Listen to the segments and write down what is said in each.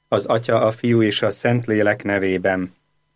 Az Atya, a Fiú és a Szentlélek nevében.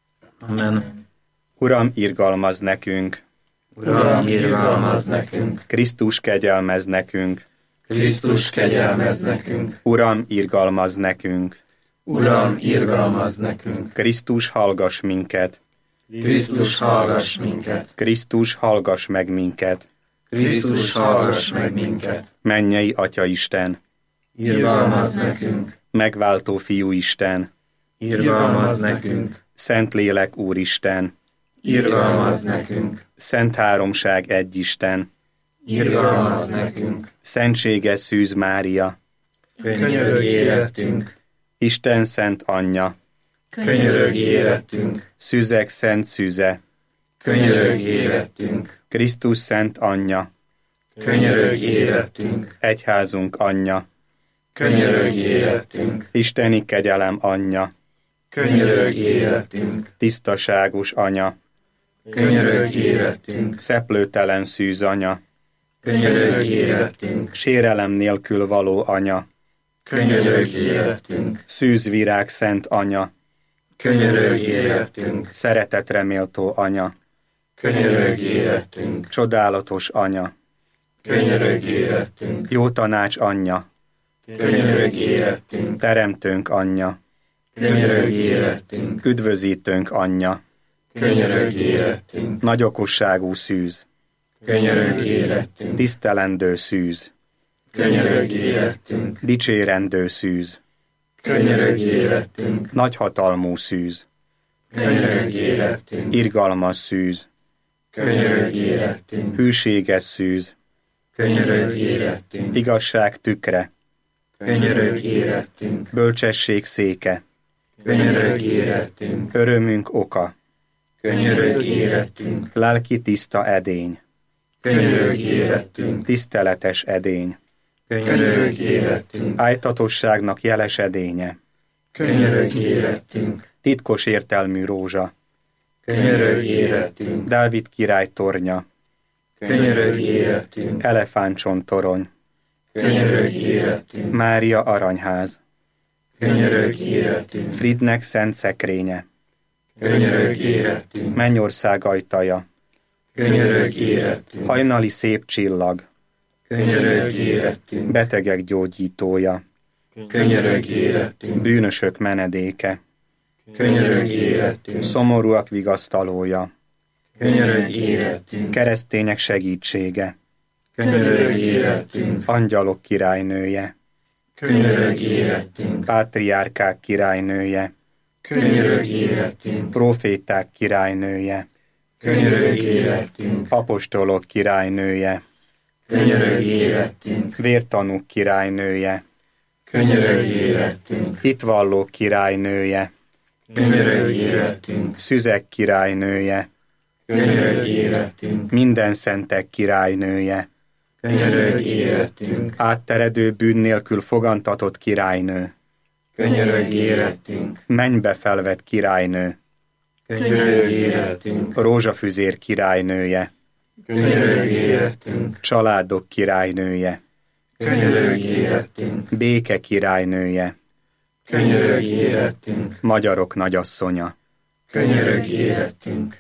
Amen. Uram, irgalmazz nekünk! Uram, irgalmazz nekünk! Krisztus, kegyelmezz nekünk! Krisztus, kegyelmezz nekünk! Uram, irgalmazz nekünk! Uram, irgalmazz nekünk! Krisztus, hallgass minket! Krisztus, hallgass minket! Krisztus, hallgass meg minket! Krisztus, hallgass meg minket! Mennyei Atya Isten! Irgalmazz nekünk! Megváltó Fiú Isten! Irgalmazz nekünk! Szentlélek Úristen! Irgalmazz nekünk! Szent Háromság egy Isten! Irgalmazz nekünk! Szentséges Szűz Mária! Könyörögj érettünk! Isten Szent Anyja! Könyörögj érettünk! Szüzek Szent Szüze! Könyörögj érettünk! Krisztus Szent Anyja! Könyörögj érettünk! Egyházunk Anyja! Könyörögj érettünk! Isteni kegyelem Anyja! Könyörögj érettünk! Tisztaságos Anya! Könyörögj érettünk! Szeplőtelen Szűz Anya! Könyörögj érettünk! Sérelem nélkül való Anya! Könyörögj érettünk! Szűzvirág Szent Anya! Könyörögj érettünk! Szeretetre méltó Anya! Könyörögj érettünk! Csodálatos Anya! Könyörögj érettünk! Jó tanács Anyja! Könyörögj érettünk! Teremtőnk Anyja! Könyörögj érettünk! Üdvözítőnk Anyja! Könyörögj érettünk! Nagy okosságú Szűz! Könyörögj érettünk! Tisztelendő Szűz! Könyörögj érettünk! Dicsérendő Szűz! Könyörögj érettünk! Nagyhatalmú Szűz! Könyörögj érettünk! Irgalmas Szűz! Könyörögj érettünk! Hűséges Szűz! Könyörögj érettünk! Igazság tükre! Könyörögj érettünk! Bölcsesség széke! Könyörögj érettünk! Örömünk oka! Könyörögj érettünk! Lelki tiszta edény! Könyörögj érettünk! Tiszteletes edény! Könyörögj érettünk! Ájtatosságnak jeles edénye! Könyörögj érettünk! Titkos értelmű rózsa! Könyörögj érettünk! Dávid király tornya! Könyörögj érettünk! Elefántcsont torony! Könyörögj érettünk! Mária aranyház! Könyörögj érettünk! Fridnek szent szekrénye! Könyörögj érettünk! Mennyország ajtaja! Könyörögj érettünk! Hajnali szép csillag! Könyörögj érettünk! Betegek gyógyítója! Könyörögj érettünk! Bűnösök menedéke! Könyörögj érettünk! Szomorúak vigasztalója! Könyörögj érettünk! Keresztények segítsége! Könyörögj érettünk! Angyalok királynője! Könyörögj érettünk! Pátriárkák királynője! Könyörögj érettünk! Proféták királynője! Könyörögj érettünk! Apostolok királynője! Könyörögj érettünk! Vértanúk királynője! Könyörögj érettünk! Hitvallók királynője! Könyörögj érettünk! Szüzek királynője! Könyörögj érettünk! Minden szentek királynője! Könyörögj érettünk! Átteredő bűn nélkül fogantatott királynő! Könyörögj érettünk! Mennybe felvett királynő! Könyörögj érettünk! Rózsafüzér királynője! Könyörögj érettünk! Családok királynője! Könyörögj érettünk! Béke királynője! Könyörögj érettünk! Magyarok nagyasszonya! Könyörögj érettünk!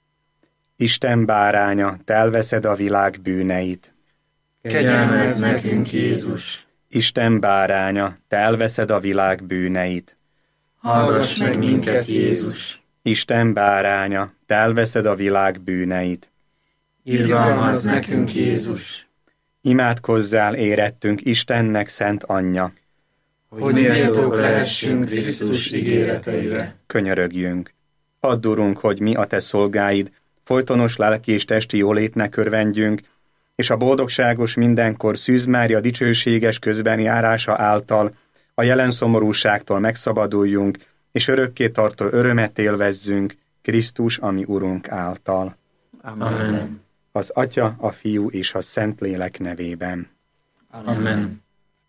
Isten báránya, te elveszed a világ bűneit! Kegyelmezz nekünk, Jézus! Isten báránya, te elveszed a világ bűneit! Hallgass meg minket, Jézus! Isten báránya, te elveszed a világ bűneit! Irgalmazz nekünk, Jézus! Imádkozzál érettünk Istennek szent anyja! Hogy méltók lehessünk Krisztus ígéreteire. Könyörögjünk! Add, Urunk, hogy mi a te szolgáid, folytonos lelki és testi jólétnek örvendjünk, és a boldogságos mindenkor Szűz Mária dicsőséges közbenjárása által a jelen szomorúságtól megszabaduljunk, és örökké tartó örömet élvezzünk Krisztus, ami Urunk által. Amen. Az Atya, a Fiú és a Szentlélek nevében. Amen.